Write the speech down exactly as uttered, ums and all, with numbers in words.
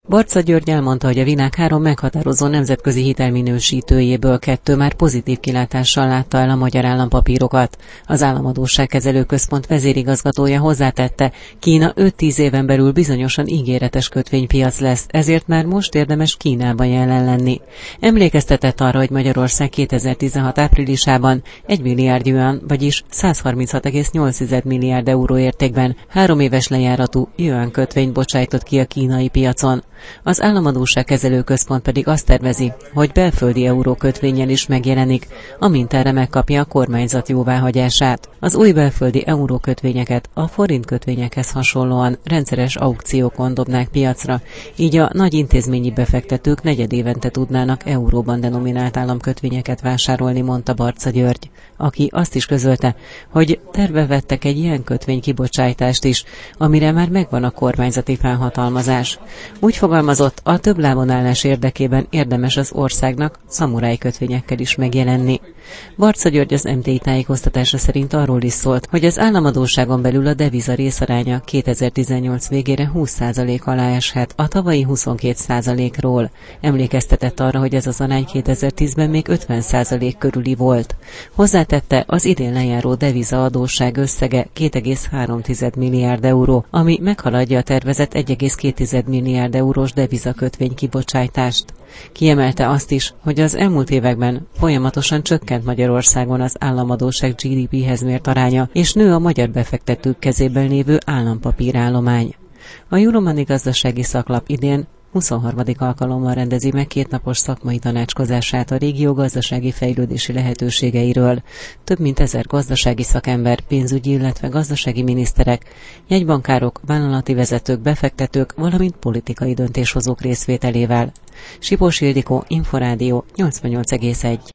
Barca György elmondta, hogy a világ három meghatározó nemzetközi hitelminősítőjéből kettő már pozitív kilátással látta el a magyar állampapírokat. Az Államadósságkezelő Központ vezérigazgatója hozzátette, Kína öt-tíz éven belül bizonyosan ígéretes kötvénypiac lesz, ezért már most érdemes Kínában jelen lenni. Emlékeztetett arra, hogy Magyarország kétezer-tizenhat áprilisában egy milliárd yuan, vagyis százharminchat egész nyolc milliárd euró értékben három éves lejáratú yuan kötvényt bocsájtott ki a kínai piacon. Az Államadósságkezelő Központ pedig azt tervezi, hogy belföldi eurókötvényel is megjelenik, amint erre megkapja a kormányzat jóváhagyását. Az új belföldi eurókötvényeket a forint kötvényekhez hasonlóan rendszeres aukciókon dobnák piacra, így a nagy intézményi befektetők negyedévente tudnának euróban denominált államkötvényeket vásárolni, mondta Barca György, aki azt is közölte, hogy terve vettek egy ilyen kötvény kibocsájtást is, amire már megvan a kormányzati felhatalmazás. Úgy fogalmazott, a több lábon állás érdekében érdemes az országnak szamuráj kötvényekkel is megjelenni. Barca György az em té i tájékoztatása szerint arról is szólt, hogy az államadósságon belül a deviza részaránya kétezer-tizennyolc végére húsz százalék alá eshet a tavalyi huszonkét százalékról. Emlékeztetett arra, hogy ez az arány kétezer-tízben még ötven százalék körüli volt. Hozzátette, az idén lejáró deviza adósság összege két egész három milliárd euró, ami meghaladja a tervezett egy egész két milliárd eurós devizakötvény kibocsájtást. Kiemelte azt is, hogy az elmúlt években folyamatosan csökkent Magyarországon az államadósság gé dé péhez mért aránya, és nő a magyar befektetők kezében lévő állampapírállomány. A Euromoney gazdasági szaklap idén huszonharmadik alkalommal rendezi meg kétnapos szakmai tanácskozását a régió gazdasági fejlődési lehetőségeiről. Több mint ezer gazdasági szakember, pénzügyi, illetve gazdasági miniszterek, jegybankárok, vállalati vezetők, befektetők, valamint politikai döntéshozók részvételével. Sipos Ildikó, Inforádió, nyolcvannyolc egész egy.